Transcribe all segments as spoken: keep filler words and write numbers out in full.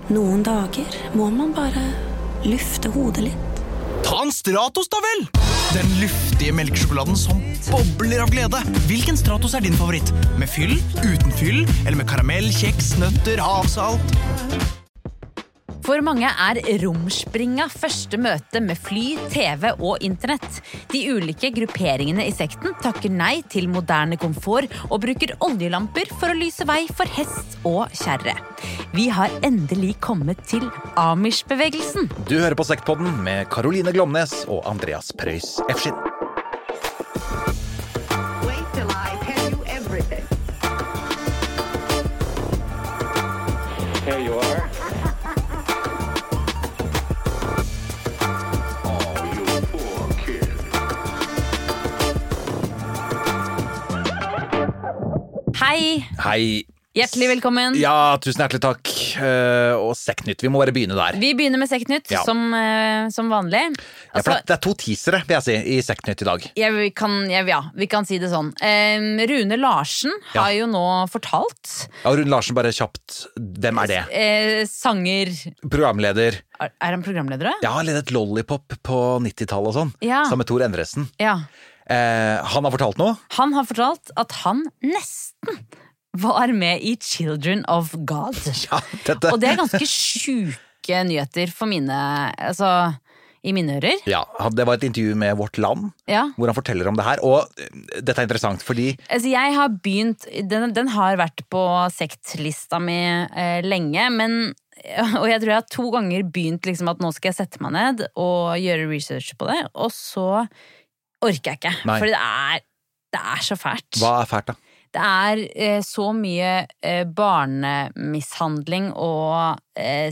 Noen dager må man bare lufte hodet litt. Ta en Stratos da vel! Den luftige melkesjokoladen som bobler av glede. Hvilken Stratos er din favoritt? Med fyll, uten fyll, eller med karamell, kjeks, nøtter, havsalt? For mange er romspringa første møte med fly, TV og internett. De ulike grupperingene i sekten takker nei til moderne komfort og bruker oljelamper for å lyse vei for hest og kjerre. Vi har endelig kommet til Amish-bevegelsen. Du hører på Sektpodden med Caroline Glomnes og Andreas Preus Efskin. Wait till I tell you everything. Here you are. Hei, Hei. hjertelig velkommen. Ja, tusen hjertelig takk. Eh, Og Sektnytt, vi må bare begynne der. Vi begynner med Sektnytt, Ja. som, eh, som vanlig. Ja, for det, det er to teasere, vil jeg si, i Sektnytt i dag. Jeg, vi kan, jeg, ja, vi kan si det sånn. Eh, Rune Larsen Ja. har jo nå fortalt Ja, Rune Larsen, bare kjapt. Hvem er det? eh, sanger... Programleder. Er, er han programleder da? Ja, han ledet Lollipop på nittitallet og sånn. Ja. Sammen med Tor Endresen. Ja. Eh, han har fortalt noe. Han har fortalt at han nesten var med i Children of God. Ja, dette. Og det er ganske sjuke nyheter for mine, altså, i mine ører. Ja, det var et intervju med Vårt Land, Ja. hvor han forteller om det her. Og dette er interessant, fordi Altså, jeg har begynt, den, den har vært på sektlista mi eh, lenge, men, og jeg tror jeg har to ganger begynt liksom at nå skal jeg sette meg ned og gjøre research på det, og så orker jeg ikke, Nei. for det er, det er så fælt. hva er fælt da? Det er eh, så mye eh, barnemishandling og eh,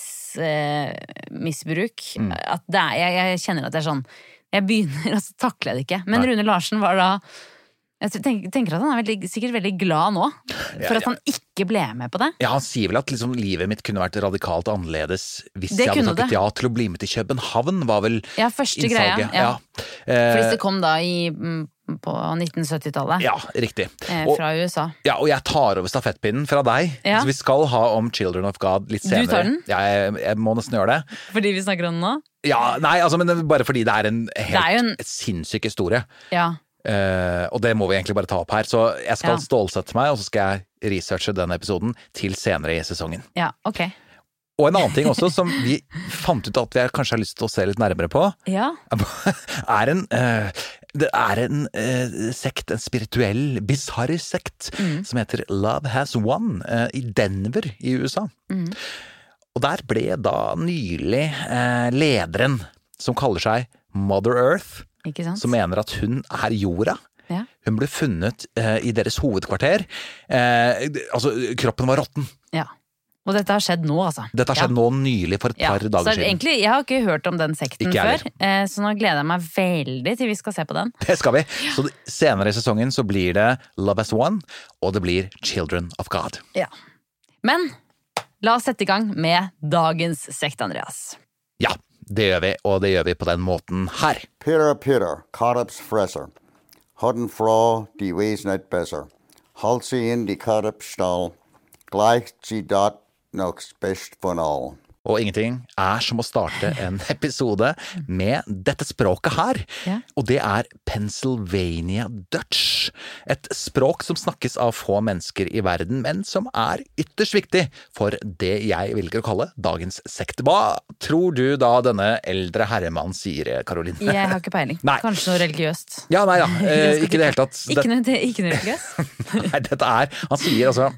sexmisbruk eh, Mm. at det er, jeg, jeg kjenner at det er sånn, jeg begynner, og så takler jeg det ikke. Men Nei. Rune Larsen var da, jeg tenker, tenker at han er veldig, sikkert veldig glad nå, for Ja, at han ikke ble med på det. Ja, han sier vel at liksom, livet mitt kunne vært radikalt annerledes hvis Det jeg hadde kunne takket det. ja til å bli med til København, var vel Ja, første greia. innsalget. Ja. Eh, Fordi det kom da i, mm, på nitten syttitallet ja, riktig. eh, Og, fra U S A. ja, og jeg tar over stafettpinnen fra deg. Ja. Så vi skal ha om Children of God litt Du senere. tar den? Ja, jeg, jeg må nesten gjøre det. Fordi vi snakker om det nå? Ja, nei, altså, men det er bare fordi det er en helt Det er jo en- sinnssyk historie. Ja. Eh, og det må vi egentlig bare ta opp her. Så jeg skal Ja. stålsette meg, og så skal jeg researche denne episoden til senere i sesongen. Ja, ok. Og en annen ting også som vi fant ut at vi kanskje har lyst til å se litt nærmere på, Ja. er en eh, det er en eh, sekt, en spirituell, bizarr sekt, Mm. som heter Love Has Won eh, i Denver i U S A. Mm. Og der ble da nylig eh, lederen, som kaller seg Mother Earth, Ikke sant? som mener at hun er jorda. Ja. Hun ble funnet eh, i deres hovedkvarter. Eh, altså, kroppen var råtten. Ja. Og dette har skjedd nå, altså. Dette har skjedd ja. nå nylig, for et Ja. par dager Så siden. egentlig, jeg har ikke hørt om den sekten Ikke jeg før, eh, så nå gleder jeg meg veldig til vi skal se på den. Det skal vi. Så senere i sesongen så blir det Love As One, og det blir Children of God. Ja. Men la oss sette i gang med dagens sekt, Andreas. Ja, det gjør vi, og det gjør vi på den måten her. Peter, Peter, Cardups fresser. Hodden fra de weisnet besser. Halsi in de Cardup stall. Gleich sie dot nox best von all. Og ingenting er som å starte en episode med dette språket her. Ja. Og det er Pennsylvania Dutch. Et språk som snakkes av få mennesker i verden, men som er ytterst viktig for det jeg velger å kalle dagens sekt. Hva tror du da denne eldre herremann sier, Caroline? Jeg har ikke peiling. Nei. Kanskje noe religiøst. Ja, nei da, eh, ikke i det hele tatt. Ikke noe, ikke noe religiøst? Nei, dette er, han sier altså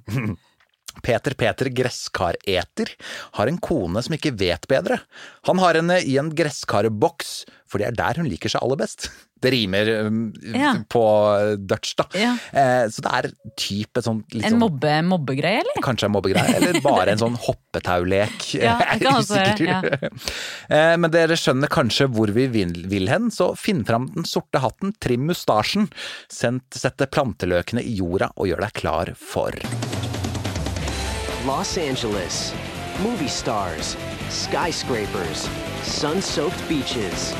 Peter Peter Gresskareter har en kone som ikke vet bedre. Han har henne i en gresskarboks, for det er der hun liker seg aller best. Det rimer um, Ja. på Dutch da. Ja. Eh, så det er typ et sånt litt En sånn, mobbe, mobbegreie, eller? kanskje en mobbegreie, eller bare en sånn hoppetaulek. Ja, det Jeg er kan også være, usikker. Eh, Men dere skjønner kanskje hvor vi vil, vil hen, så finn fram den sorte hatten, trim mustasjen, send, sette planteløkene i jorda og gjør deg klar for... Los Angeles. Movie stars. Skyscrapers. Sun-soaked beaches.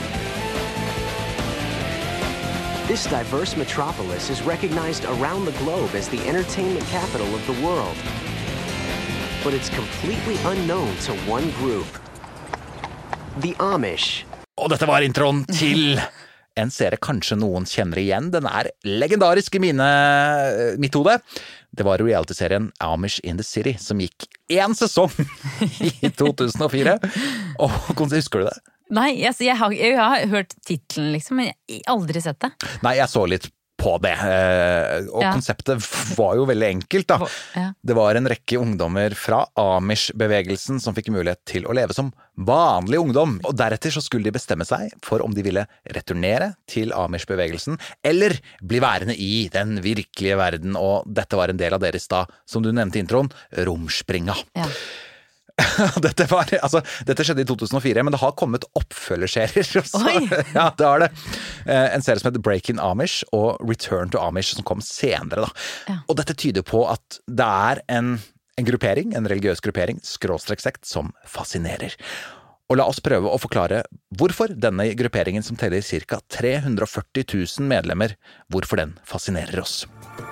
This diverse metropolis is recognized around the globe as the entertainment capital of the world. but it's completely unknown to one group. The Amish. Og dette var introen til en serie kanskje noen kjenner igjen. Den er legendarisk i mine, mitt hode. Det var reality-serien Amish in the City, som gikk én sesong i to tusen og fire. Og husker du det? Nei, altså, jeg, har, jeg har hørt titlen liksom, men jeg har aldri sett det. Nei, jeg så litt på det, og ja. Konseptet var jo veldig enkelt da. Ja. Det var en rekke ungdommer fra Amish-bevegelsen som fikk mulighet til å leve som vanlig ungdom, og deretter så skulle de bestemme seg for om de ville returnere til Amish-bevegelsen, eller bli værende i den virkelige verden, og dette var en del av deres da, som du nevnte i introen, romspringa. Ja. Dette, var, altså, dette skjedde i to tusen og fire, men det har kommet oppfølgerserier også. Ja, det har det. En serie som heter Breaking Amish og Return to Amish som kom senere da. Ja. Og dette tyder på at det er en, en gruppering, en religiøs gruppering, skråstreksekt, som fascinerer. Og la oss prøve å forklare hvorfor denne grupperingen som teller cirka tre hundre og førti tusen medlemmer, hvorfor den fascinerer oss.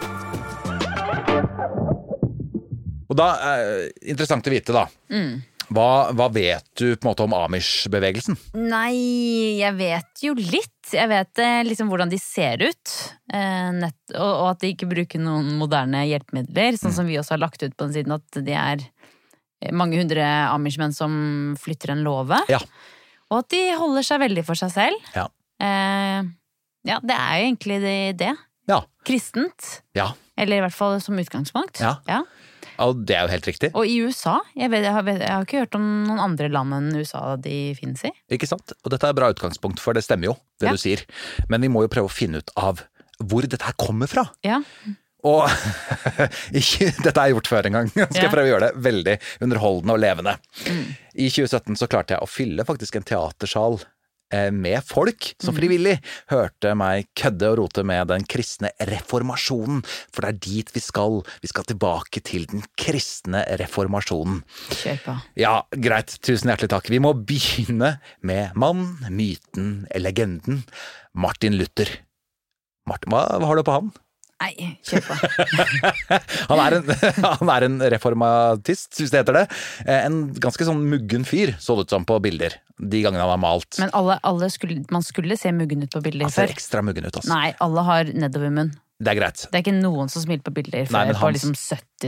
Og da er det interessant å vite da, mm. hva, hva vet du på en måte om Amish-bevegelsen? Nei, jeg vet jo litt. Jeg vet liksom hvordan de ser ut, eh, nett, og, og at de ikke bruker noen moderne hjelpemidler, sånn mm. som vi også har lagt ut på den siden, at de er mange hundre Amish-menn som flytter en låve, ja. Og at de holder seg veldig for seg selv. Ja, eh, ja det er jo egentlig det. det. Ja. Kristent. Ja. Eller i hvert fall som utgangspunkt. Ja. Ja. Og det er jo helt riktig. Og i U S A, jeg, vet, jeg, har, jeg har ikke hørt om noen andre land enn U S A de finnes i. Ikke sant? Og dette er et bra utgangspunkt, for det stemmer jo, det ja. Du sier. Men vi må jo prøve å finne ut av hvor dette her kommer fra. Ja. Og ikke, dette har jeg gjort før en gang. Jeg skal ja. Prøve å gjøre det veldig underholdende og levende. Mm. I tjue sytten så klarte jeg å fylle faktisk en teatersal med folk som frivillig hørte meg kødde og rote med den kristne reformasjonen, for det er dit vi skal. Vi skal tilbake til den kristne reformasjonen. Kjør på. Ja, greit. Tusen hjertelig takk. Vi må begynne med mann, myten, legenden, Martin Luther. Martin, hva, hva har du på han? Nei, kjør på. han, er en, han er en reformatist, hvis det heter det. En ganske sånn muggen fyr, så det ut som på bilder, de gangene han har malt. Men alle, alle skulle, man skulle se muggen ut på bilder før. Han ser ekstra muggen ut, altså. Nei, alle har nedover munn. Det er greit. Det er ikke noen som smiler på bilder før. Nei, hans... på liksom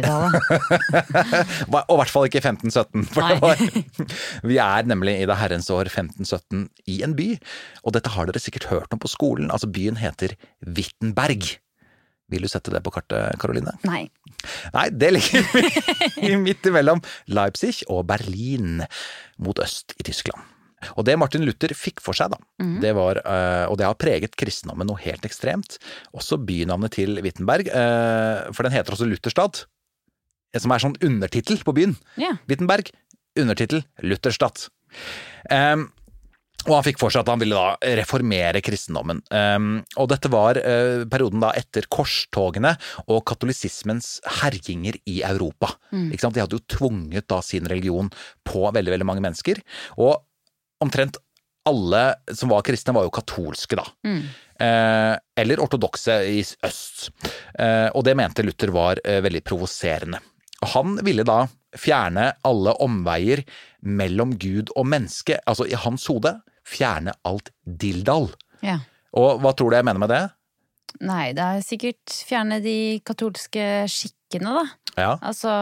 syttitallet. Og i hvert fall ikke femten sytten. Var... Vi er nemlig i det herrens år femten sytten i en by, og dette har dere sikkert hørt om på skolen. Altså, byen heter Wittenberg. Vil du sette det på kartet, Karoline? Nei. Nei, det ligger midt imellom Leipzig og Berlin mot øst i Tyskland. Og det Martin Luther fikk for seg da, mm. det var, og det har preget kristendommen noe helt ekstremt, også bynavnet til Wittenberg, for den heter også Lutherstad, som er sånn undertitel på byen. Yeah. Wittenberg, undertitel Lutherstad. Um, Og han fikk for seg at han ville da reformere kristendommen. Um, og dette var uh, perioden da etter korstogene og katolisismens herjinger i Europa. Mm. Ikke sant? De hadde jo tvunget da sin religion på veldig, veldig mange mennesker. Og omtrent alle som var kristne var jo katolske da. Mm. Uh, eller ortodokse i øst. Uh, og det mente Luther var uh, veldig provoserende. Og han ville da fjerne alle omveier mellom Gud og menneske, altså i hans hode, fjerne alt dildal. Ja. Og hva tror du jeg mener med det? Nei, det er sikkert fjerne de katolske skikkene da. Ja. Altså,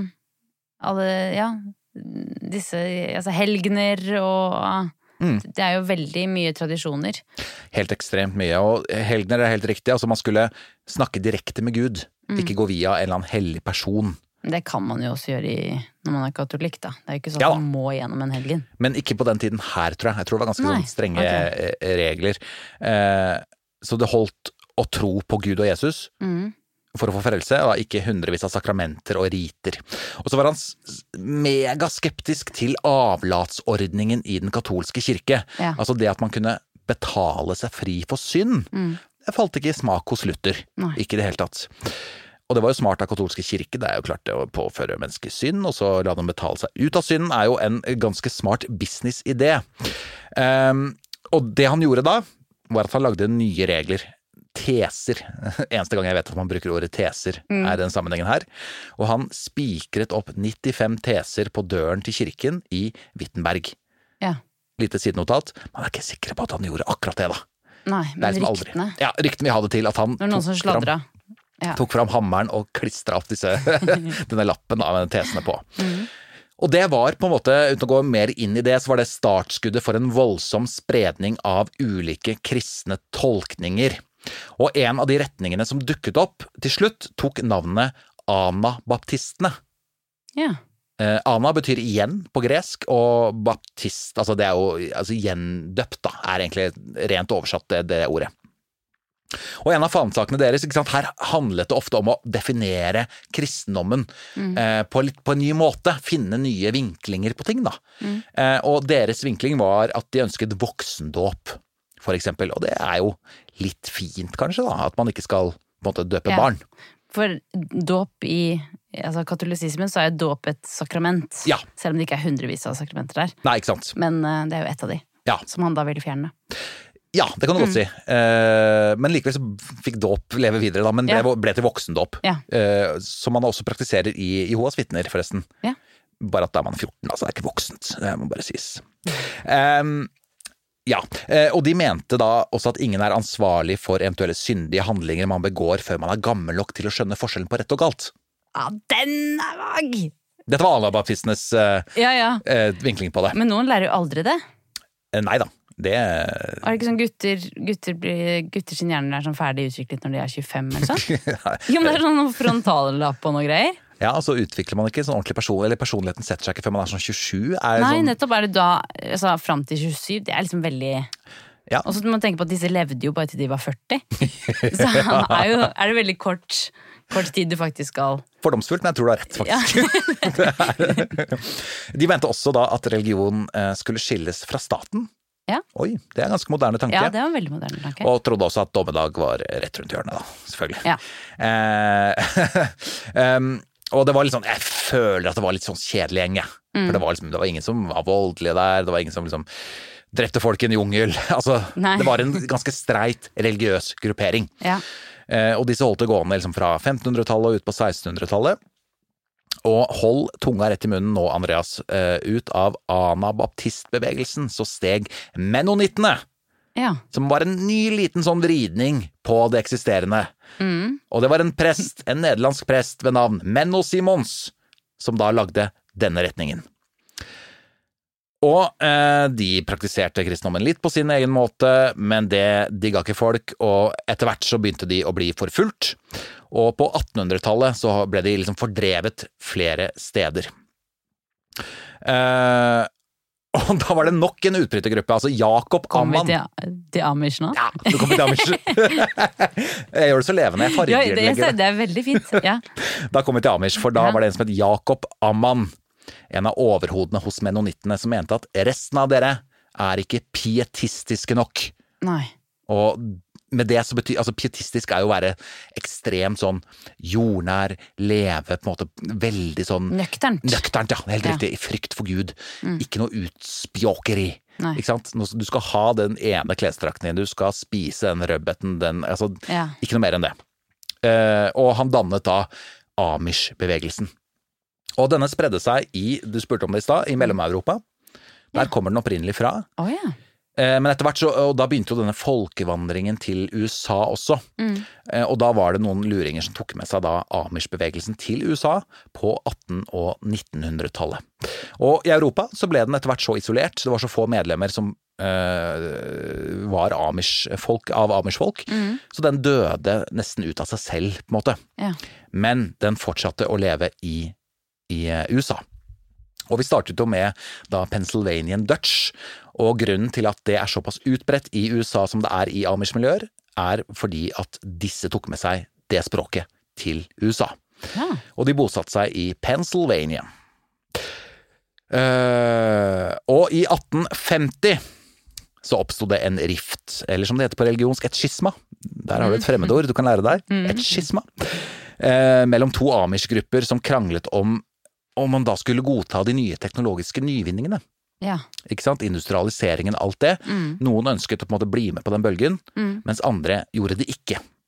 alle, ja, disse, altså helgener og... Mm. Det er jo veldig mye tradisjoner. Helt ekstremt mye, og helgener er helt riktig. Altså man skulle snakke direkte med Gud, mm. ikke gå via en eller annen hellig person. Det kan man jo også gjøre i, når man er katolikk da. Det er jo ikke sånn at ja. Man må gjennom en helgen. Men ikke på den tiden her, tror jeg. Jeg tror det var ganske sånn strenge okay. regler. Eh, så det holdt å tro på Gud og Jesus mm. for å få frelse, og ikke hundrevis av sakramenter og riter. Og så var han megaskeptisk til avlatsordningen i den katolske kirke. Ja. Altså det at man kunne betale seg fri for synd. Mm. Det falt ikke i smak hos Luther. Nei. Ikke i det hele tatt. Og det var jo smart av katolske kirke, det er jo klart det å påføre menneskets synd, og så la dem betale seg ut av synden, er jo en ganske smart business-idé. Um, og det han gjorde da, var at han lagde nye regler teser. Eneste gang jeg vet at man bruker ordet teser mm. er den sammenhengen her. Og han spikret opp nittifem teser på døren til kirken i Wittenberg. Ja. Lite sidenotat. Man er ikke sikker på at han gjorde akkurat det da. Nei, men det er ryktene. Ja, ryktene vi hadde til at han det var noen som sladra. Ja. tok fram hammeren og klistret opp disse, denne lappen av tesene på. Mm. Og det var på en måte, uten å gå mer inn i det, så var det startskuddet for en voldsom spredning av ulike kristne tolkninger. Og en av de retningene som dukket opp til slutt tok navnet Anabaptistene. Ja. Eh, Ana betyr igjen på gresk, og baptist, altså det er jo altså gjendøpt da, er egentlig rent oversatt det, det ordet. Og en av fanesakene deres, ikke sant, her handlet det ofte om å definere kristendommen mm. eh, på, litt, på en ny måte, finne nye vinklinger på ting da. Mm. Eh, og deres vinkling var at de ønsket voksendåp, for eksempel, og det er jo litt fint kanskje da, at man ikke skal på en måte døpe ja. barn. For dåp i altså katolisismen så er dåp et sakrament, ja. selv om det ikke er hundrevis av sakramenter der. Nei, ikke sant. Men uh, det er jo et av de, ja. som han da ville fjerne. Ja, det kan du godt mm. si. Uh, men likevel så fikk dåp leve videre da, men ja. ble, ble til voksendåp. Ja. Uh, som man også praktiserer i Jehovas vitner, forresten. Ja. Bare at da er man fjorten, altså det er ikke voksent. Det må bare sies. Um, ja, uh, og de mente da også at ingen er ansvarlig for eventuelle syndige handlinger man begår før man er gammel nok til å skjønne forskjellen på rett og galt. Ja, den er vag! Dette var anabaptistenes uh, ja, ja. uh, vinkling på det. Men noen lærer jo aldri det. Uh, nei da. Det er det ikke sånn gutter, gutter, blir, gutter sin hjerne er sånn ferdig utviklet når de er tjuefem eller sånn? Jo, men det er sånn frontallapp og noe greier. Ja, altså utvikler man ikke sånn ordentlig person, eller personligheten setter seg ikke før man er sånn tjuesju. Er Nei, sånn... nettopp er det da, altså frem til tjuesju, det er liksom veldig... Ja. Og så må man tenke på at disse levde jo bare til de var førti. Så han er jo, er det veldig kort, kort tid du faktisk skal... Fordomsfullt, men jeg tror du har rett, faktisk. Ja. De mente også da at religion skulle skilles fra staten. Ja. Oi, det er en ganske moderne tanke. Ja, det var en veldig moderne tanke. Og trodde også at dommedag var rett rundt hjørnet da, selvfølgelig. Ja. Eh, um, og det var litt sånn, jeg føler at det var litt sånn kjedelig gjeng, ja. Mm. For det var, liksom, det var ingen som var voldelige der, det var ingen som liksom drepte folk i en jungel. Altså, Nei. Det var en ganske streit religiøs gruppering. Ja. Eh, og disse holdt det gående liksom, fra femtenhundretallet og ut på sekstenhundretallet. Og hold tunga rett i munnen nå, Andreas, ut av anabaptistbevegelsen, så steg mennonittene, ja. Som var en ny liten sånn vridning på det eksisterende. Mm. Og det var en prest, en nederlandsk prest ved navn Menno Simons, som da lagde denne retningen. Og eh, de praktiserte kristendommen litt på sin egen måte, men det digga ikke folk, og etter hvert så begynte de å bli forfulgt. Og på attenhundretallet så ble de liksom fordrevet flere steder. Eh, og da var det nok en utbrytergruppe, altså Jakob Ammann. Kommer vi til, til Amish nå? Ja, du kommer til Amish. Jeg gjør det så levende, jeg farger ja, det. Det er veldig fint, ja. Da kom vi til Amish, for da var det en som het Jakob Ammann. En av overhodene hos mennonittene som mente at resten av dere er ikke pietistiske nok. Nei. Og med det så betyr, altså pietistisk er jo å være ekstremt sånn jordnær, leve på en måte veldig sånn... Nøkternt. Nøkternt, ja, helt riktig. I frykt for Gud. Mm. Ikke noe utspjåkeri. Nei. Ikke sant? Du skal ha den ene klesdrakten din, du skal spise den rødbeten, den, altså ja. Ikke noe mer enn det. Uh, og han dannet da Amish-bevegelsen. Og denne spredde seg i, du spurte om det i stad, i Mellom-Europa. Der ja. Kommer den opprinnelig fra. Oh, ja. eh, men etter hvert så, og da begynte jo denne folkevandringen til U S A også. Mm. Eh, og da var det noen luringer som tok med seg da Amish-bevegelsen til U S A på atten- og nittenhundretallet. Og i Europa så ble den etter hvert så isolert, det var så få medlemmer som eh, var Amish-folk, av Amish-folk, mm. så den døde nesten ut av seg selv, på en måte. Ja. Men den fortsatte å leve i i U S A. Og vi startet jo med da Pennsylvanian Dutch, og grunnen til at det er såpass utbredt i U S A som det er i Amish-miljøer, er fordi at disse tok med seg det språket til U S A. Ja. Og de bosatte seg i Pennsylvania. Uh, og i atten femti så oppstod det en rift, eller som det heter på religionsk, et skisma. Der har du et fremmedord du kan lære deg. Et skisma. Uh, mellom to Amish-grupper som kranglet om om man da skulle godta de nye teknologiske nyvinningene. Ja. Ikke sant? Industrialiseringen, alt det. Mm. Noen ønsket å på en måte bli med på den bølgen, mm. mens andre gjorde det ikke.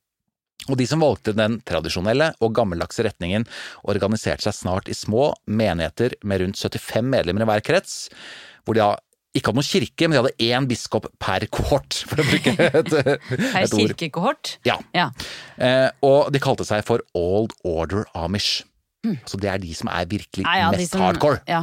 Og de som valgte den tradisjonelle og gammeldagse retningen organiserte seg snart i små menigheter med rundt syttifem medlemmer i hver krets, hvor de ikke hadde noen kirke, men de hadde én biskop per kohort, for å bruke et, et per ord. kirkekohort? Ja. ja. Eh, og de kalte seg for Old Order Amish. Mm. Så det er de som er virkelig ja, ja, mest som, hardcore. Ja.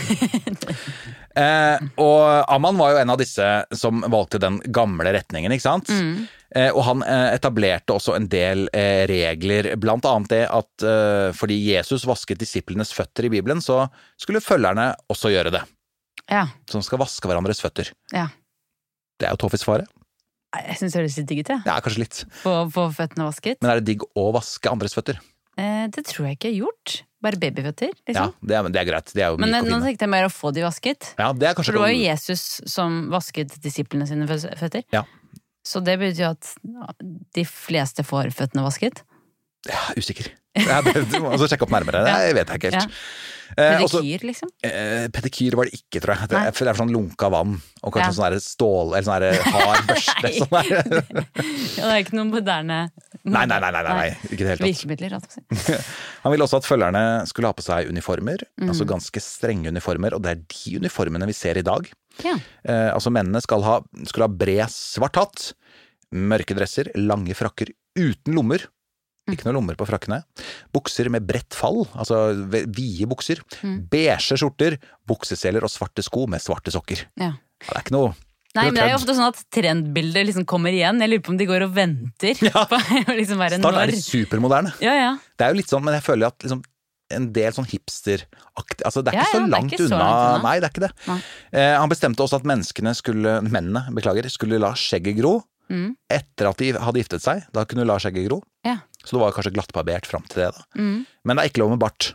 eh, og Amman var jo en av disse som valgte den gamle retningen, ikke sant? Mm. Eh, og han eh, etablerte også en del eh, regler, blant annet det at eh, fordi Jesus vasket disiplenes føtter i Bibelen, så skulle følgerne også gjøre det. Ja. Som skal vaske hverandres føtter. Ja. Det er jo Toffis fare. Jeg synes det høres litt digg ut, ja. Ja, kanskje litt. Få, få føttene vasket. Men er det digg å vaske andres føtter? Eh, det tror jeg ikke er gjort. Bare babyføtter, liksom. Ja, det er, det er greit. Det er jo Men myk og nå fine. tenkte jeg mer å få de vasket. Ja, det er kanskje... For det var jo Jesus som vasket disiplene sine føtter. Ja. Så det betyr jo at de fleste får føttene vasket? Ja, usikker. Ja, det, du må altså sjekke opp nærmere. Det vet jeg ikke helt. Ja. Pedikyr, liksom? Eh, pedikyr var det ikke, tror jeg. Det er, det er sånn lunka vann, og kanskje ja. sånn der stål, eller sånn der hard børste. Sånn der. Ja, det er ikke noen moderne... Nei, nei, nei, nei, nei, nei. Ikke det hele tatt. Virkemidler, rett og slett. Han ville også at følgerne skulle ha på seg uniformer, mm. altså ganske strenge uniformer, og det er de uniformene vi ser i dag. Ja. Eh, altså mennene skal ha, skulle ha bred svart hatt, mørke dresser, lange frakker uten lommer, ikke noen lommer på frakkene, bukser med bredt fall, altså vide bukser, mm. beige skjorter, bukseseler og svarte sko med svarte sokker. Ja. Ja, det er ikke noe... Nei, men det er jo ofte sånn at trendbildet liksom kommer igjen. Jeg lurer på om de går og venter ja. på å liksom være Snart når. er det supermoderne. Ja, ja. Det er jo litt sånn, men jeg føler at liksom en del sånn hipsteraktig, altså det er ja, ikke så ja, langt ikke så unna. langt unna. Nei, det er ikke det. Eh, han bestemte også at menneskene skulle, mennene, beklager, skulle la skjegget gro mm. etter at de hadde giftet seg. Da kunne du la skjegget gro. Ja. Så det var kanskje glattbarbert frem til det da. Mm. Men det er ikke lov med bart.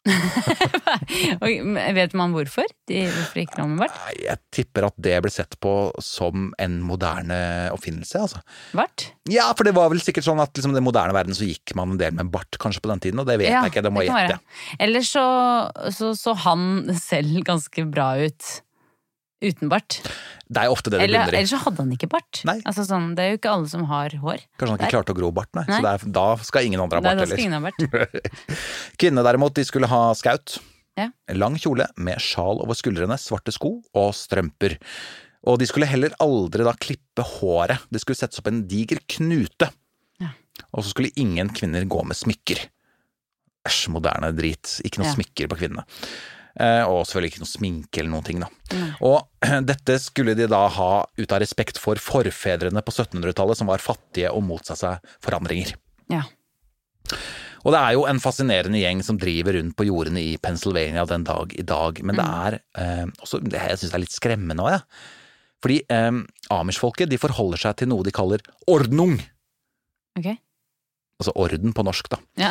Vet man hvorfor? De, hvorfor ikke lov med bart? Nei, jeg tipper at det ble sett på som en moderne oppfinnelse, altså. Bart? Ja, for det var vel sikkert sånn at liksom, i den moderne verden så gikk man en del med bart kanskje på den tiden, og det vet ja, jeg ikke, det må jeg gjette. Eller så, så så han selv ganske bra ut uten bart. Det er jo ofte det det eller, begynner i. Eller så hadde han ikke bart. Nei. Altså sånn, det er jo ikke alle som har hår. Kanskje han ikke der. klarte å gro bart, nei. nei. Så det er, da skal ingen andre ha bart, nei, da skal ingen ha bart. Kvinnene derimot, de skulle ha skaut. Ja. Lang kjole med sjal over skuldrene, svarte sko og strømper. Og de skulle heller aldri da klippe håret. Det skulle settes opp en diger knute. Ja. Og så skulle ingen kvinner gå med smykker. Æsj, moderne drit. Ikke noe ja. smykker på kvinnene. Eh, og selvfølgelig ikke noe sminke eller noen ting da. Mm. Og dette skulle de da ha ut av respekt for forfedrene på syttenhundretallet som var fattige og motsatte seg forandringer. Ja. Og det er jo en fascinerende gjeng som driver rundt på jordene i Pennsylvania den dag i dag, men det er eh, også, jeg synes det er litt skremmende også, ja. Fordi eh, Amish-folket, de forholder seg til noe de kaller ordnung. Ok. Altså orden på norsk da. Ja.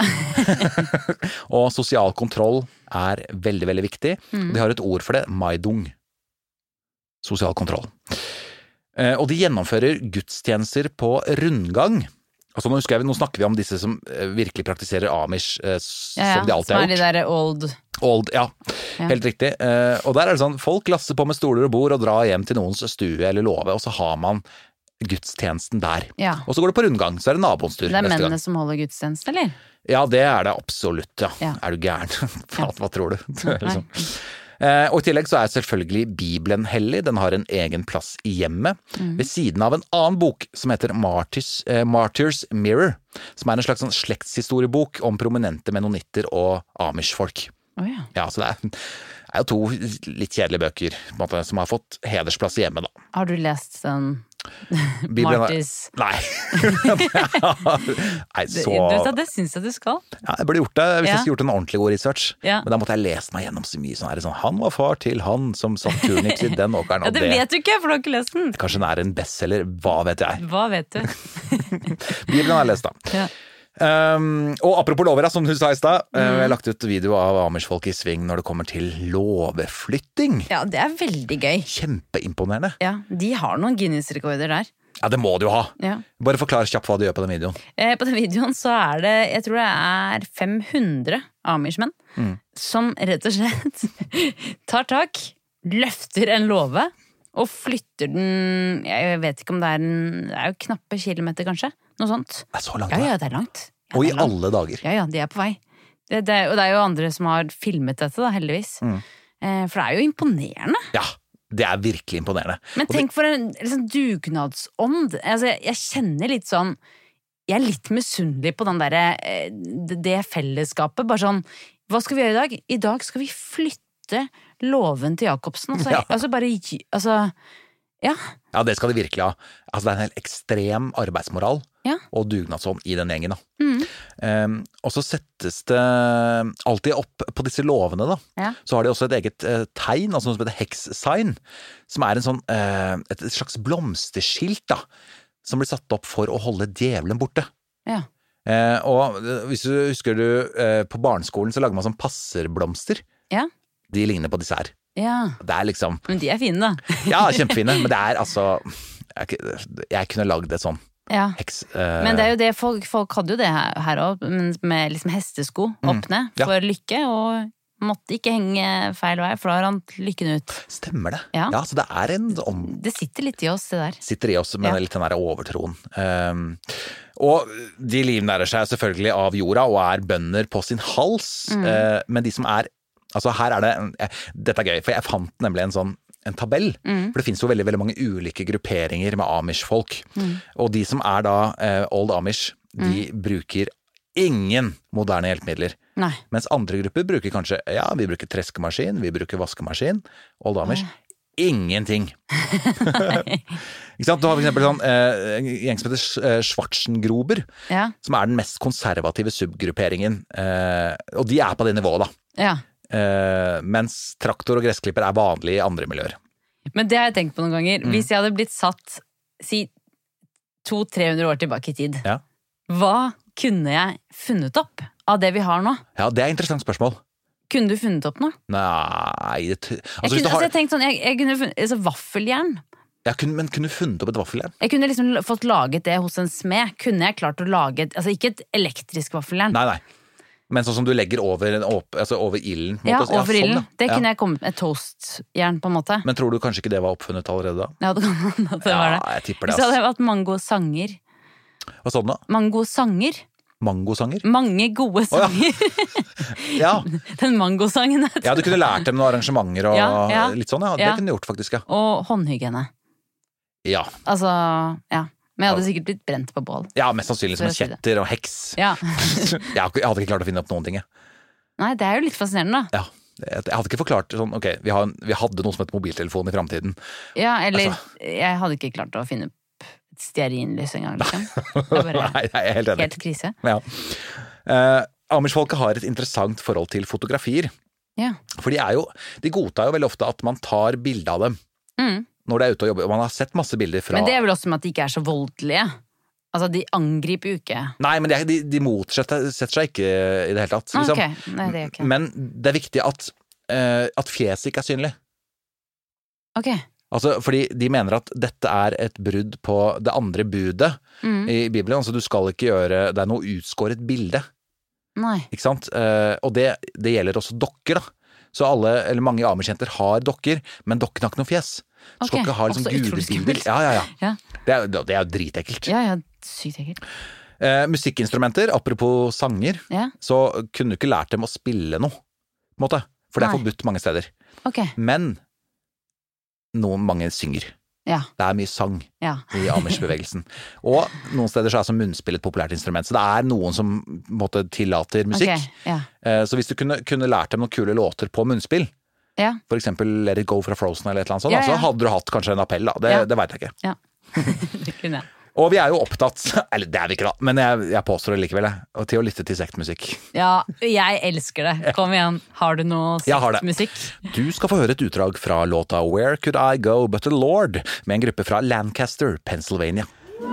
Og sosial kontroll er veldig, veldig viktig. Mm. De har et ord for det, maidung. Sosial kontroll. Eh, og de gjennomfører gudstjenester på rundgang. Altså nå, husker jeg, nå snakker vi om disse som virkelig praktiserer Amish, eh, som ja, ja. de alltid har gjort. Som er de der old... Old, ja. ja. Helt riktig. Eh, og der er det sånn, folk lasser på med stoler og bord og drar hjem til noens stue eller låve, og så har man gudstjenesten der. Ja. Og så går det på rundgang, så er det naboens tur. Det er mennene som holder gudstjeneste, eller? Ja, det er det absolutt, ja. ja. Er du gæren? Hva, hva tror du? liksom. eh, og i tillegg så er selvfølgelig Bibelen hellig. Den har en egen plass i hjemmet, mm. ved siden av en annen bok som heter Martyrs, eh, Martyrs Mirror, som er en slags sånn slektshistoriebok om prominente mennonitter og Amish-folk. Oh, ja. Ja, så det er, er jo to litt kjedelige bøker på en måte, som har fått hedersplass hjemme da. Har du lest den? Martys? Nei. Nei, så... Det, det synes jeg du skal. Ja, jeg burde gjort det hvis ja. jeg skulle gjort en ordentlig god research. Ja. Men da måtte jeg lest meg gjennom så mye sånn her, sånn, han var far til han som satt turnix i den åkeren. Ja, det, det vet du ikke, for du har ikke lest den. Kanskje den er en bestseller, hva vet jeg. Hva vet du? Bibelen har jeg lest da. Ja. Um, og apropos lover, som du sa i sted, mm. jeg har lagt ut video av Amish-folk i sving når det kommer til loveflytting. Ja, det er veldig gøy. Kjempeimponerende. Ja, de har noen Guinness-rekorder der. Ja, det må du jo ha. Ja. Bare forklar kjapt hva du gjør på den videoen. Eh, på den videoen så er det, jeg tror det er fem hundre Amish-menn mm. som rett og slett tar tak, løfter en låve Og flytter den, jeg vet ikke om det er en, det er jo knappe kilometer kanskje, noe sånt. Det er så langt, Ja, da. ja, det er langt. Ja, Og det i er langt. alle dager. Ja, ja, de er på vei. Det, det, og det er jo andre som har filmet dette da, heldigvis. Mm. Eh, for det er jo imponerende. Ja, det er virkelig imponerende. Men Og det- tenk for en liksom, dugnadsånd. Altså, jeg, jeg kjenner litt sånn, jeg er litt misunnelig på den der, eh, det, det fellesskapet. Bare sånn, hva skal vi gjøre i dag? I dag skal vi flytte låven til Jacobsen. Altså, Ja. altså bare, gi- altså, ja. Ja, det skal de virkelig ha. Altså, det er en helt ekstrem arbeidsmoral Ja. og dugnadsånd i den gjengen, da. Mm. Um, og så settes det alltid opp på disse låvene, da. Ja. Så har de også et eget eh, tegn, altså noe som heter hex-sign, som er en sånn, eh, et slags blomsterskilt, da, som blir satt opp for å holde djevelen borte. Ja. Eh, og eh, hvis du husker du, eh, på barneskolen så lager man sånn passerblomster. Ja. De ligner på disse her. Ja. Det er liksom, Men de er fine da. ja, kjempefine, men det er altså, jeg, jeg kunne lagd et sånn Ja. heks... eh, Men det er jo det, folk, folk hadde jo det her, her også, men med liksom hestesko opp ned ja. for lykke, og måtte ikke henge feil vei, for da har han lykken ut. Stemmer det. Ja. Ja, så det er en om, Det sitter litt i oss, det der. sitter i oss med Ja. litt den der overtroen. Um, og de livnærer seg selvfølgelig av jorda og er bønder på sin hals, Mm. eh, men de som er, altså her er det, eh, dette er gøy, for jeg fant nemlig en sånn, en tabell, Mm. for det finnes jo veldig, veldig mange ulike grupperinger med Amish-folk, Mm. og de som er da eh, Old Amish, de bruker ingen moderne hjelpemidler. Nei. Mens andre grupper bruker kanskje, ja, vi bruker treskemaskin, vi bruker vaskemaskin, Old Amish, ingenting. Ikke sant? Du har for eksempel sånn, eh, en gjeng som heter eh, Schwarzengrober, Ja. som er den mest konservative subgrupperingen, eh, og de er på det nivået da. Ja. Eh, mens traktor og gressklipper er vanlig i andre miljøer. Men det har jeg tenkt på noen ganger. Mm. Hvis jeg hadde blitt satt, si, to til tre hundre år tilbake i tid, Ja. hva kunne jeg funnet opp av det vi har nå? Ja, det er et interessant spørsmål. Kunne du funnet opp noe? Nei, det, Jeg altså, kunne, hvis du altså, har, jeg tenkte sånn, jeg, jeg kunne funnet, altså vaffeljern. jeg kunne, men kunne du funnet opp et vaffeljern? Jeg kunne liksom fått laget det hos en smed. Kunne jeg klart å lage et, altså ikke et elektrisk vaffeljern. Nei, nei. Men sånn som du legger over, en åp- altså over ilden. på en Ja, måte. over sånn, ilden. ja. Det Ja. kunne jeg kommet med et toastjern på en måte. Men tror du kanskje ikke det var oppfunnet allerede da? Ja, det kan hende at det var det. Ja, jeg tipper det, Hvis jeg ass. hadde hatt mange gode sanger. Hva sånn da? Mange gode sanger. Mangosanger? Mange gode ja. sanger. Ja. Den mangosangen. vet du. Ja, du kunne lært dem noen arrangementer og Ja, ja. litt sånn, ja. Det Ja. kunne du gjort faktisk, ja. Og håndhygiene. Ja, Altså, ja. Men jeg hadde sikkert blitt brent på bål. ja mest sannsynlig som en For å si det. kjetter og heks. Ja. jeg hadde ikke- jeg hadde ikke klart å finne opp noen ting, jeg. Nei, det er jo litt fascinerende, da. Ja. Jeg jeg hadde ikke forklart sånn, ok, vi, har, vi hadde noe som het mobiltelefon i fremtiden. Ja, eller Altså. jeg hadde ikke klart å finne opp et stearinlys en gang, liksom. Det er bare Nei, jeg er helt enig. helt krise. Ja. Uh, Amish-folket har et interessant forhold til fotografier. Ja. For de er jo, de godtar jo veldig ofte at man tar bilde av dem Mm. når de er ute og jobber. Man har sett masse bilder fra... Men det er vel også med at de ikke er så voldelige. Altså, de angriper jo ikke. Nei, men de, de, de motsetter setter seg ikke i det hele tatt. Ah, Liksom. ok. Nei, det er ikke. Men det er viktig at, eh, at fjeset ikke er synlig. Ok. Altså, fordi de mener at dette er et brudd på det andre budet Mm. i Bibelen. Altså, du skal ikke gjøre... Det er noe utskåret bilde, Nei. ikke sant? Eh, og det, det gjelder også dokker, da. Så alle, eller mange amish-jenter har dokker, men dokkene har ikke noe fjes. Du skal Ok, ikke ha liksom også utrolig gudebilder. skummelt. Ja, ja, ja. Ja. Det er, det er jo dritekkelt. Ja, ja, sykt ekkelt. Eh, musikkinstrumenter, apropos sanger, Ja, så kunne du ikke lært dem å spille noe, på en måte. For det er Nei. forbudt mange steder. ok. Men noen mange synger. Ja, Det er mye sang ja. i Amish-bevegelsen. Og noen steder så er altså munnspill et populært instrument. Så det er noen som på en måte tillater musikk. Ok, ja. Eh, Så hvis du kunne, kunne lært dem noen kule låter på munnspill, Ja, for eksempel Let It Go fra Frozen eller et eller annet sånt, Ja, da, ja. så hadde du hatt kanskje en appell, da. Det, Ja. det vet jeg ikke. ja. Det kunne jeg. Og vi er jo opptatt, eller det er vi ikke da, men jeg, jeg påstår det likevel, jeg, til å lytte til sektmusikk. Ja, jeg elsker det. Kom igjen. Har du noe Jeg har det. musikk? Du skal få høre et utdrag fra låta Where Could I Go But The Lord, med en gruppe fra Lancaster, Pennsylvania.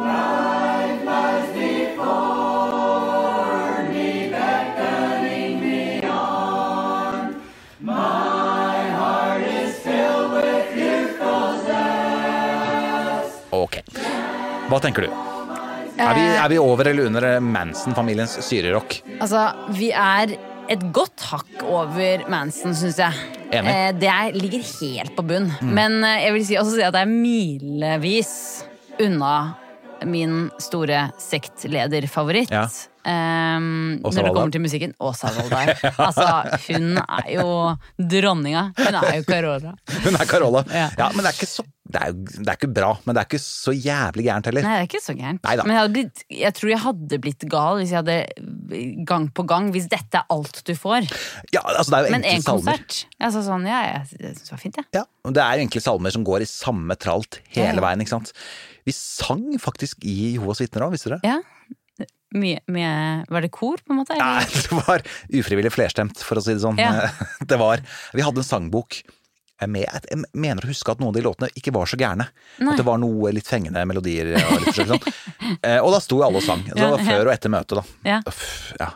Ok, hva tenker du? Er vi, er vi over eller under Manson-familiens syrerock? Altså, vi er et godt hakk over Manson, synes jeg. Enig. Eh, det er, ligger helt på bunn. Mm. Men eh, jeg vil si, også si at det er milevis unna min store sektlederfavoritt. Ja. Um, når det kommer til musikken. Åsa Waldau. Altså, hun er jo dronninga. Hun er jo Carola. Hun er Carola. Ja. Ja, men det er ikke så det er, det er ikke bra, men det er ikke så jævlig gærent heller. Nei, det er ikke så gærent. Neida. Men jeg, hadde blitt, jeg tror jeg hadde blitt gal hvis jeg hadde gang på gang, hvis dette er alt du får. Ja, altså det er jo men en konsert. Altså sånn, ja, jeg, jeg synes det var fint, ja. Ja, og det er jo egentlig salmer som går i samme tralt hele ja. veien, ikke sant? Vi sang faktisk i Jehovas vitner også, visste dere? Ja. Mye, mye, var det kor på en måte? Eller? Nei, det var ufrivillig flerstemt, for å si det sånn. Ja. Det var, vi hadde en sangbok med, jeg mener å huske at noen av de låtene ikke var så gærne. Nei. At det var noe litt fengende melodier og litt forskjellig sånn. Og da sto alle og sang. Så det var før og etter møtet da. Ja. Uff, ja.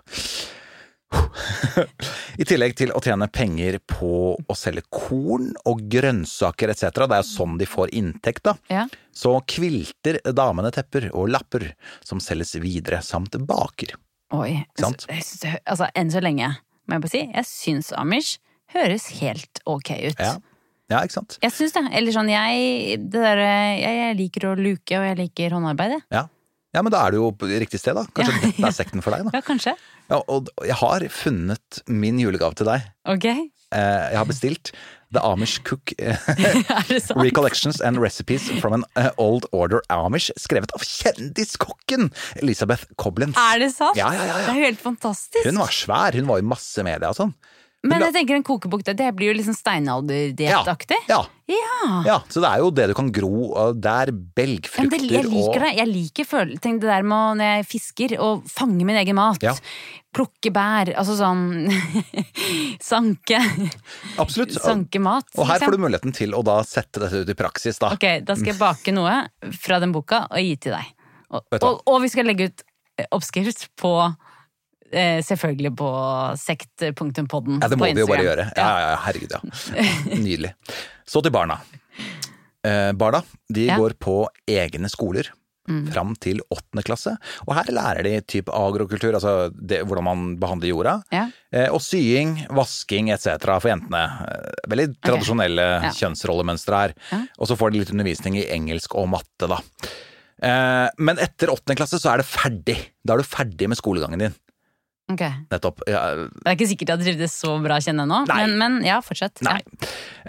I tillegg til å tjene penger på å selge korn og grønnsaker et cetera, det er jo sånn de får inntekt da, ja. så kvilter damene tepper og lapper som selges videre samt baker. Oi, sant? Jeg synes det, altså enn så lenge, må jeg bare si, jeg synes Amish høres helt ok ut. Ja, ja ikke sant? Jeg synes det, eller sånn, jeg, det der, jeg, jeg liker å luke og jeg liker håndarbeid. Ja. Ja, men da er du jo på riktig sted da. Kanskje ja. Dette er sekten for deg da. Ja, kanskje. Ja, og jeg har funnet min julegave til deg. Ok. Jeg har bestilt The Amish Cook Recollections and Recipes from an Old Order Amish, skrevet av kjendiskokken Elisabeth Koblenz. Er det sant? Ja, ja, ja, ja. Det er jo helt fantastisk. Hun var svær, hun var i masse media og sånn. Men jeg tenker en kokebok, det blir jo liksom steinalder-dietaktig. Ja, ja. Ja. Ja, så det er jo det du kan gro, og det er belgfrukter og... Jeg liker det, jeg liker føl... Tenk det der med når jeg fisker og fange min egen mat. Ja. Plukke bær, altså sånn... sanke. Absolutt. Sanke mat. Og her får du muligheten til å da sette dette ut i praksis da. Ok, da skal jeg bake noe fra den boka og gi til deg. Og, og, og vi skal legge ut oppskrift på... Eh, selvfølgelig på sekt punktum podden ja, det må på vi jo bare gjøre. Ja, ja, ja, herregud, ja. Nydelig. Så til barna. Eh, barna, de ja. Går på egne skoler mm. fram til åttende klasse, og her lærer de typ agrokultur, altså det, hvordan man behandler jorda, ja. eh, og sying, vasking et cetera for jentene. Veldig tradisjonelle okay. ja. Kjønnsrollemønstre her. Ja. Og så får de litt undervisning i engelsk og matte da. Eh, men etter åttende klasse så er det ferdig. Da er du ferdig med skolegangen din. Okay. Nettopp. Ja. Det er ikke sikkert jeg trivdes så bra å kjenne nå, men, men ja, fortsett. Nei. Ja.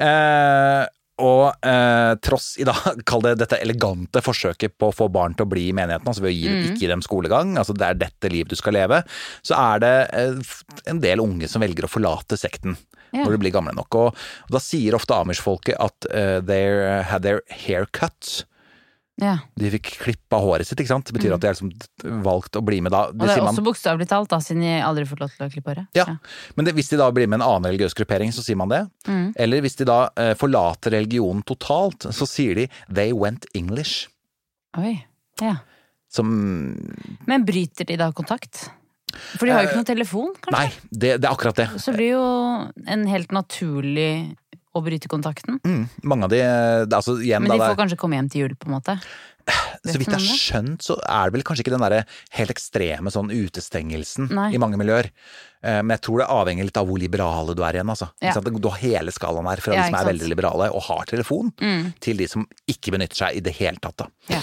Eh, og eh, tross i da, kall det dette elegante forsøket på å få barn til å bli i menigheten, altså ved å gi, mm. ikke gi dem skolegang, altså det er dette liv du skal leve, så er det eh, en del unge som velger å forlate sekten ja. Når de blir gamle nok. Og, og da sier ofte Amish-folket at uh, they had their hair cut. Ja. De fikk klipp av håret sitt, ikke sant? Det betyr mm. at de har liksom valgt å bli med da. Det og det er også man... bokstavlig talt da, siden de aldri får lov til å klippe håret. Ja, ja. Men det, hvis de da blir med en annen religiøs gruppering, så sier man det. Mm. Eller hvis de da eh, forlater religionen totalt, så sier de they went English. Oi, ja. Som... Men bryter de da kontakt? For de har jo ikke noen telefon, kanskje? Nei, det, det er akkurat det. Så blir jo en helt naturlig... å bryte kontakten. Mm, mange av de, altså igjen, men de da, får kanskje komme hjem til jul på en måte? Så vidt jeg har skjønt, så er det vel kanskje ikke den der helt ekstreme sånn utestengelsen Nei. I mange miljøer. Men jeg tror det avhenger litt av hvor liberale du er igjen, altså. Ja. Du har hele skalaen her, fra ja, de som er veldig liberale og har telefon, mm. til de som ikke benytter seg I det hele tatt da. Ja.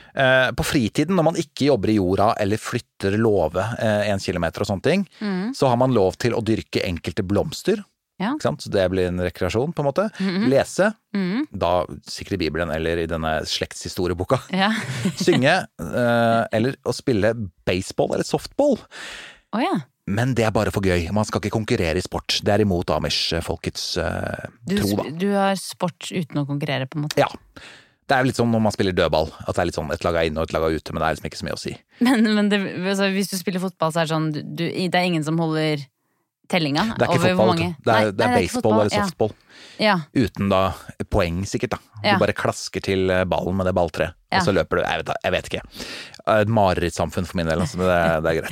På fritiden, når man ikke jobber I jorda eller flytter låve en kilometer og sånne ting, mm. så har man lov til å dyrke enkelte blomster. Ja. Ikke sant? Så det blir en rekreasjon på en måte. Mm-hmm. Lese, mm-hmm. da sikkert I Bibelen eller I denne slektshistorieboka. Ja. Synge, eh, eller å spille baseball eller softball. Oh, ja. Men det er bare for gøy. Man skal ikke konkurrere I sport. Det er imot Amish-folkets eh, tro da. Du har sport uten å konkurrere på en måte? Ja. Det er litt sånn når man spiller dødball, at det er litt sånn et lag er inne og et lag er ute, men det er liksom ikke så mye å si. Men, men det, altså, hvis du spiller fotball, så er det sånn, du, det er ingen som holder... tellinga? Det er ikke fotball, det er, nei, det er nei, baseball eller softball. Ja. Uten da poeng sikkert da. Du ja. Bare klasker til ballen med det balltreet, ja. Og så løper du, jeg vet, jeg vet ikke. Et marerittsamfunn for min del, altså, men det, det er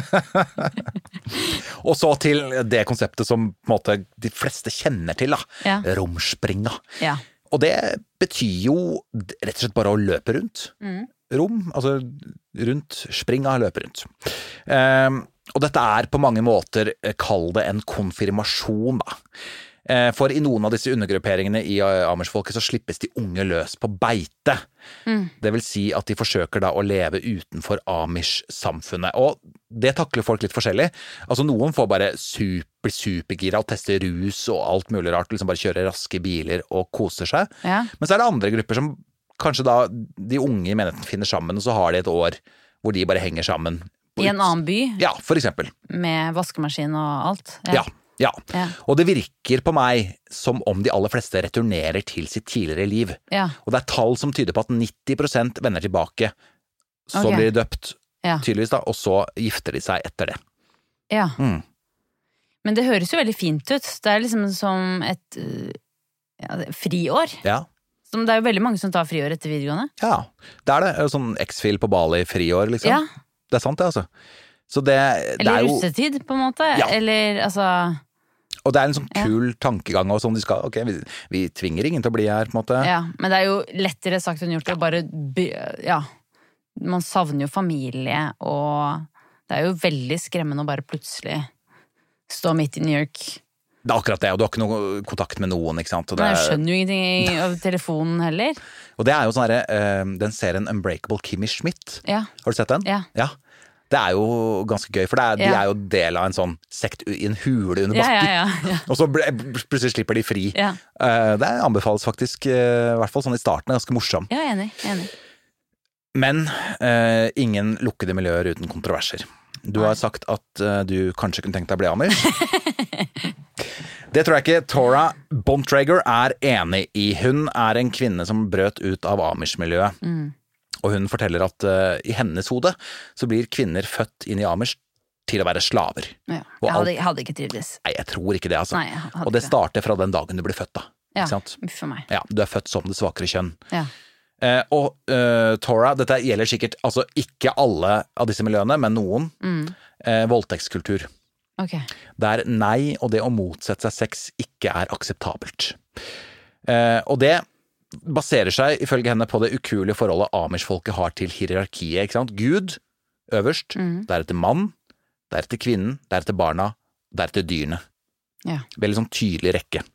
greit. Og så til det konseptet som på en måte de fleste kjenner til da. Ja. Romspringa. Ja. Og det betyr jo rett og slett bare å løpe rundt. Mm. Rom, altså rundt, springa, løpe rundt. Um, Og dette er på mange måter, kall det en konfirmasjon da. For i noen av disse undergrupperingene i Amish-folket så slippes de unge løs på beite. Mm. Det vil si at de forsøker da å leve utenfor Amish-samfunnet. Og det takler folk litt forskjellig. Altså noen får bare super, supergira og teste rus og alt mulig rart, liksom bare kjøre raske biler og koser seg. Ja. Men så er det andre grupper som kanskje da de unge i menigheten finner sammen, og så har de et år hvor de bare henger sammen. I en annen by? Ja, for eksempel. Med vaskemaskin og alt? Ja. ja. Ja. ja, og det virker på meg som om de aller fleste returnerer til sitt tidligere liv. Ja. Og det er tall som tyder på at nitti prosent vender tilbake, så okay. blir de døpt, ja. tydeligvis da, og så gifter de seg etter det. Ja. Mm. Men det høres jo veldig fint ut. Det er liksom som et ja, friår. Ja. Som det er jo veldig mange som tar friår etter videregående. Ja, det er det. Sånn X-Fil på Bali friår, liksom. Ja. Det er sant det, altså. Så det, det Eller er jo russetid, på en måte. Ja. Eller, altså... Og det er en sånn kul ja. tankegang og sånn de skal, ok, vi, vi tvinger ingen til å bli her, på en måte. Ja, men det er jo lettere sagt enn gjort å bare, ja, man savner jo familie, og det er jo veldig skremmende å bare plutselig stå midt i New York. Det er akkurat det, og du har ikke noe kontakt med noen, ikke sant? Og det Nei, er, jeg skjønner jo ingenting av telefonen heller. Og det er jo sånn her, uh, den serien Unbreakable Kimmy Schmidt. Ja. Har du sett den? Ja. Ja. Det er jo ganske gøy, for det er, ja. de er jo del av en sånn sekt i en hule under bakken. Ja, ja, ja, ja. Og så ble, plutselig slipper de fri. Ja. Uh, det anbefales faktisk, uh, i hvert fall sånn i starten, ganske morsom. Ja, enig, enig. Men uh, ingen lukkede miljøer uten kontroverser. Du har sagt at uh, du kanskje kunne tenkt deg å bli Amish. Det tror jeg ikke Tora Bontrager er enig i. Hun er en kvinne som brøt ut av Amish-miljøet. Mm. Og hun forteller at uh, i hennes hode så blir kvinner født inn i Amish til å være slaver. Ja. Jeg hadde, jeg hadde ikke trivdes. Nei, jeg tror ikke det, altså. Nei, og det starter fra den dagen du blir født, da. Ja, ikke sant? for meg. Ja, du er født som det svakere kjønn. Ja. Uh, og uh, Tora, dette gjelder sikkert, altså ikke alle av disse miljøene, men noen, mm. uh, voldtektskultur. Okay. Der nei og det å motsette seg sex ikke er akseptabelt. Uh, og det baserer seg ifølge henne på det ukuelige forholdet Amish-folket har til hierarkiet, ikke sant? Gud øverst, mm. deretter mann, deretter kvinnen, deretter barna, deretter dyrene. Ja. Veldig sånn tydelig rekke.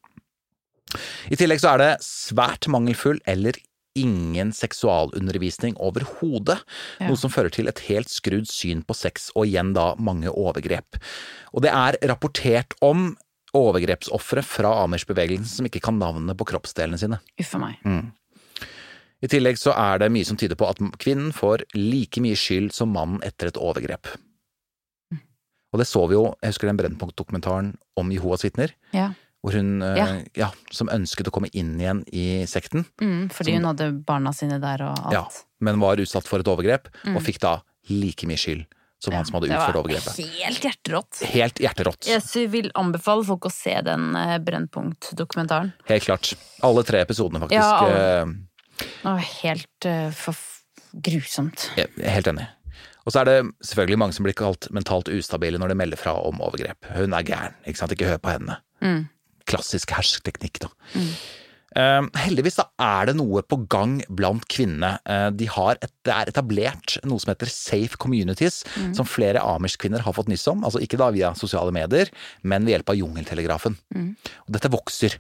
I tillegg så er det svært mangelfull eller ingen seksualundervisning overhodet, ja. Noe som fører til et helt skrudd syn på sex og igjen da mange overgrep. Og det er rapportert om overgrepsoffere fra Amish-bevegelsen som ikke kan navnene på kroppsdelene sine. Uffa meg. Mm. I tillegg så er det mye som tyder på at kvinnen får like mye skyld som mannen etter et overgrep. Mm. Og det så vi jo, jeg husker den Brennpunkt-dokumentaren om Jehovas vitner, ja. Hvor hun, ja. ja, som ønsket å komme inn igjen i sekten. Mm, fordi som, hun hadde barna sine der og alt. Ja, men var utsatt for et overgrep, mm. og fikk da like mye skyld som ja, han som hadde utført overgrepet. Det var helt hjerterått. Helt hjerterått. Jeg vil anbefale folk å se den Brennpunkt-dokumentaren. Helt klart. Alle tre episodene, faktisk. Ja, alle. Det var helt uh, for grusomt. Jeg er helt enig. Og så er det selvfølgelig mange som blir kalt mentalt ustabile når de melder fra om overgrep. Hun er gæren, ikke sant? Ikke hør på henne. Mm. Klassisk hersketeknikk, da. Mm. Uh, heldigvis da er det noe på gang blant kvinnene. Uh, de har et, det er etablert noe som heter safe communities, mm. som flere Amish-kvinner har fått nyss om, altså ikke da via sosiale medier, men ved hjelp av jungeltelegrafen. Mm. Og dette vokser.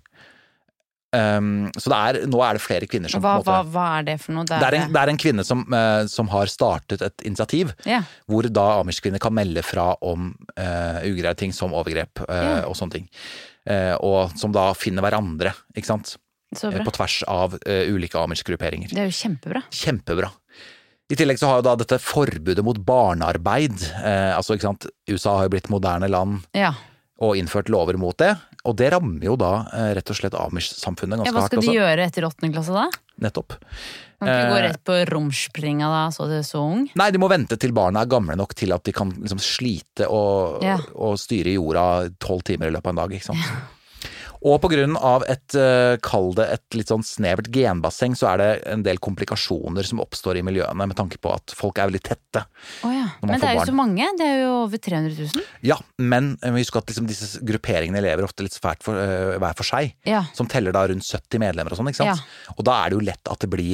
Um, så det er, nå er det flere kvinner som hva, på en måte, hva, hva er det for noe? Det er, det er, en, det er en kvinne som, uh, som har startet et initiativ, yeah. hvor da Amish-kvinner kan melde fra om uh, ugreie ting som overgrep uh, yeah. og sånne ting. Uh, og som da finner hverandre, ikke sant? På tvers av uh, ulike Amish-grupperinger. Det er jo kjempebra. Kjempebra. I tillegg så har jo da dette forbudet mot barnearbeid, uh, altså ikke sant, U S A har jo blitt moderne land, ja. Og innført lover mot det, og det rammer jo da uh, rett og slett Amish-samfunnet ganske hardt også. Ja, hva skal de gjøre etter åttende klasse da? Nettopp. Kan ikke uh, gå rett på romspringa da, så det er så ung? Nei, de må vente til barna er gamle nok til at de kan liksom slite og, ja. og styre jorda tolv timer i løpet av en dag, ikke sant? Ja. Og på grunn av et, kall det et litt sånn snevert genbasseng, så er det en del komplikasjoner som oppstår i miljøene, med tanke på at folk er veldig tette. Å ja, men det er jo barn. Så mange, det er jo over tre hundre tusen. Ja, men vi husker at liksom disse grupperingene lever ofte litt svært for, uh, hver for seg, ja. Som teller da rundt sytti medlemmer og sånn, ikke sant? Ja. Og da er det jo lett at det blir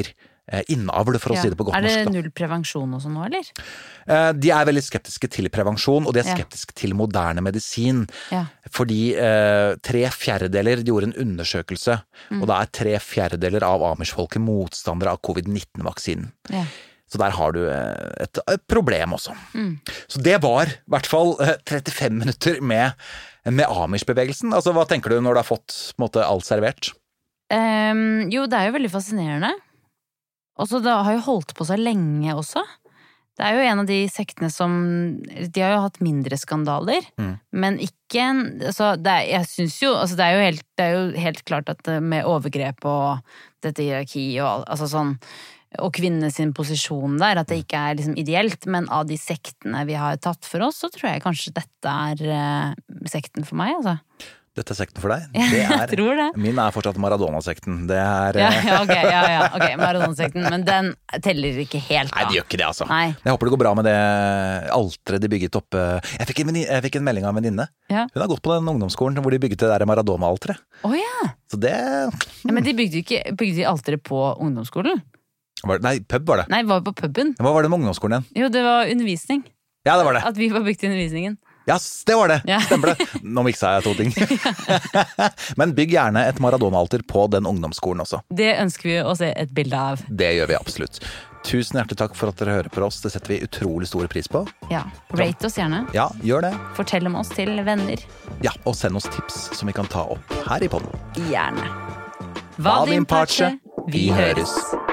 innavl, for å Ja. si det på godt Er det norsk. Da. null prevensjon og sånn nå, eller? Eh, De er veldig skeptiske til prevensjon, og de er Ja. skeptiske til moderne medisin. Ja. Fordi eh, tre fjerdedeler de gjorde en undersøkelse, Mm. og da er tre fjerdedeler av Amish-folket motstandere av covid nitten-vaksinen. Ja. Så der har du eh, et, et problem også. Mm. Så det var i hvert fall eh, trettifem minutter med, med Amish-bevegelsen. Altså, hva tenker du når du har fått på en måte, alt servert? Um, jo, det er jo veldig fascinerende. Og så det har jo holdt på så lenge også. Det er jo en av de sektene som De har jo hatt mindre skandaler, Mm. men ikke en altså, det er, Jeg syns jo altså, det, er jo helt, det er jo helt klart at det med overgrep og dette hierarkiet og al- altså sånn og kvinne sin posisjon der, at det ikke er liksom ideelt, men av de sektene vi har tatt for oss, så tror jeg kanskje dette er uh, sekten for meg, altså. Dette er sekten for deg? Ja, Det jeg er, tror det. Min er fortsatt Maradona-sekten. Det er Ja, eh, ja, ok, ja, ja, ok, Maradona-sekten, men den teller ikke helt, da. Nei, det gjør ikke det, altså. Nei. Jeg håper det går bra med det alteret de bygget opp. Jeg fikk en, venni- jeg fikk en melding av en venninne. Ja. Hun har gått på den ungdomsskolen hvor de bygget det der Maradona-alteret. Å ja. Så det Ja, men de bygde jo ikke Bygde de alteret på ungdomsskolen? var, Nei, pub var det. Nei, var på puben. Hva var det med ungdomsskolen igjen? Jo, det var undervisning. Ja, det var det. At vi var bygd i undervisningen. Ja, det var det. Ja. Stemmer det. Nå miksa jeg to ting. Men bygg gjerne et Maradona-alter på den ungdomsskolen også. Det ønsker vi å se et bilde av. Det gjør vi absolutt. Tusen hjertelig takk for at dere hører på oss. Det setter vi utrolig stor pris på. Ja, rate oss gjerne. Ja, gjør det. Fortell om oss til venner. Ja, og send oss tips som vi kan ta opp her i podden. Gjerne. Hva din pace? Vi høres.